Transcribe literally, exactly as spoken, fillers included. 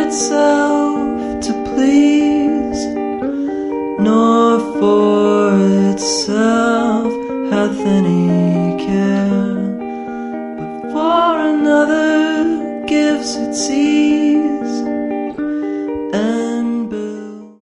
itself to please, nor for itself hath any care, but for another gives its ease.